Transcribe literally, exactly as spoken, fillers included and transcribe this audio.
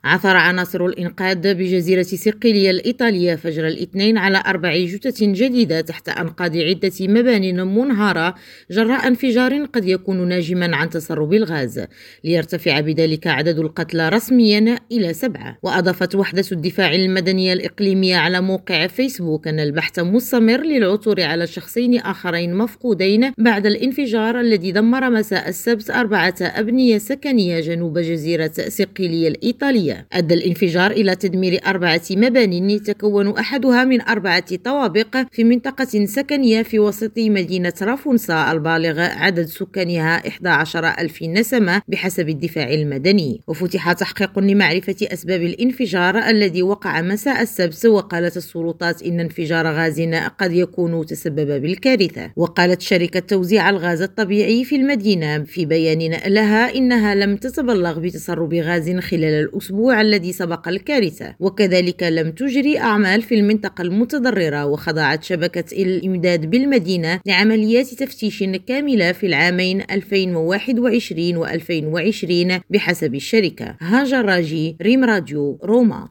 عثر عناصر الإنقاذ بجزيرة صقلية الإيطالية فجر الاثنين على أربع جثث جديدة تحت أنقاض عدة مبان منهارة جراء انفجار قد يكون ناجما عن تسرب الغاز، ليرتفع بذلك عدد القتلى رسميا إلى سبعة. وأضافت وحدة الدفاع المدني الإقليمية على موقع فيسبوك أن البحث مستمر للعثور على شخصين آخرين مفقودين بعد الانفجار الذي دمر مساء السبت أربعة أبنية سكنية جنوب جزيرة صقلية الإيطالية. أدى الانفجار إلى تدمير أربعة مبان يتكون أحدها من أربعة طوابق في منطقة سكنية في وسط مدينة رافونسا البالغ عدد سكانها إحدى عشرة ألف نسمة بحسب الدفاع المدني. وفتح تحقيق لمعرفة أسباب الانفجار الذي وقع مساء السبت، وقالت السلطات إن انفجار غاز قد يكون تسبب بالكارثة. وقالت شركة توزيع الغاز الطبيعي في المدينة في بيان لها إنها لم تتبلغ بتسرب غاز خلال الأسبوع الذي سبق الكارثة، وكذلك لم تجري أعمال في المنطقة المتضررة. وخضعت شبكة الإمداد بالمدينة لعمليات تفتيش كاملة في العامين ألفين وواحد وعشرين و ألفين وعشرين بحسب الشركة. هاجر راجي، ريم راديو، روما.